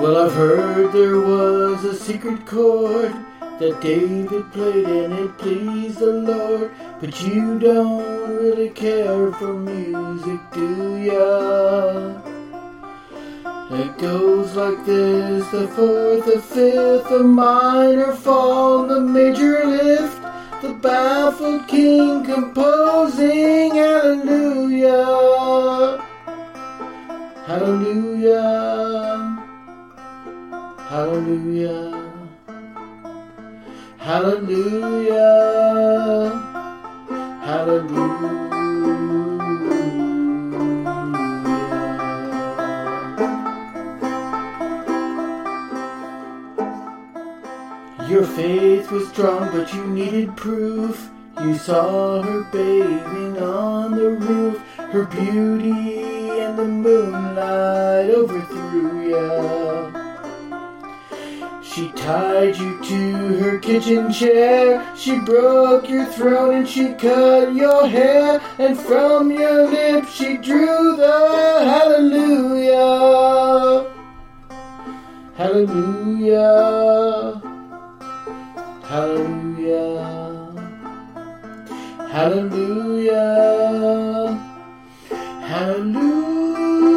Well, I've heard there was a secret chord that David played and it pleased the Lord. But you don't really care for music, do ya? It goes like this: the fourth, the fifth, the minor fall, the major lift, the baffled king composing hallelujah, hallelujah, hallelujah, hallelujah, hallelujah. Your faith was strong, but you needed proof. You saw her bathing on the roof. Her beauty and the moonlight overthrew ya. She tied you to her kitchen chair. She broke your throat and she cut your hair. And from your lips she drew the hallelujah, hallelujah, hallelujah, hallelujah, hallelujah.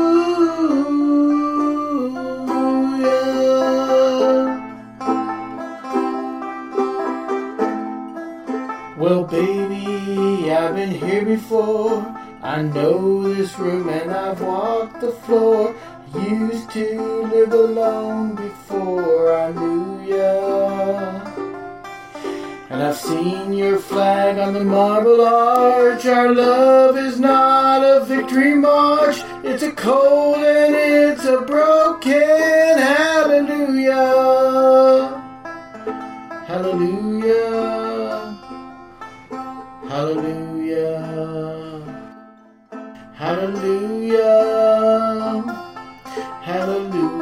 Well, baby, I've been here before. I know this room and I've walked the floor. Used to live alone before I knew ya. And I've seen your flag on the Marble Arch. Our love is not a victory march. It's a cold and it's a broken hallelujah, hallelujah, hallelujah, hallelujah, hallelujah.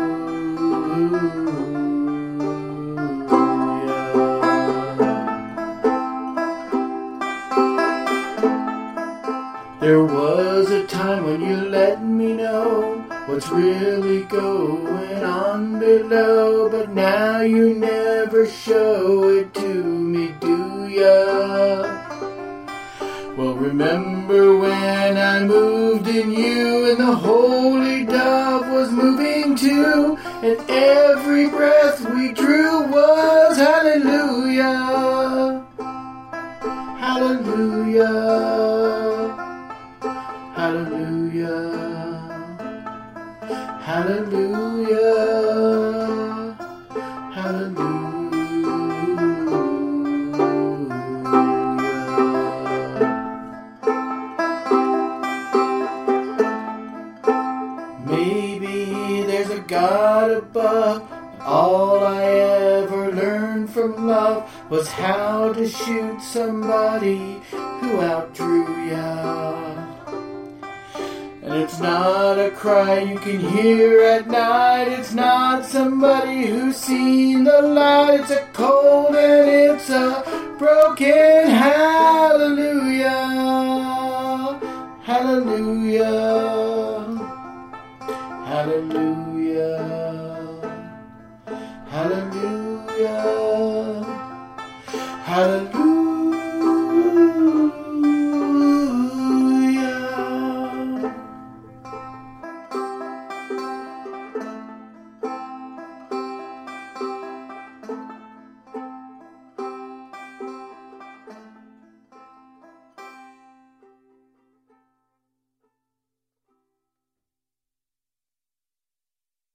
There was a time when you let me know what's really going on below, but now you never show it to me, do ya? Well, remember when I moved in you and the holy dove was moving too, and every breath we drew was hallelujah, hallelujah, hallelujah, hallelujah, hallelujah. Maybe there's a God above, but all I ever learned from love was how to shoot somebody who outdrew ya. And it's not a cry you can hear at night. It's not somebody who's seen the light. It's a cold and it's a broken hallelujah, hallelujah, hallelujah.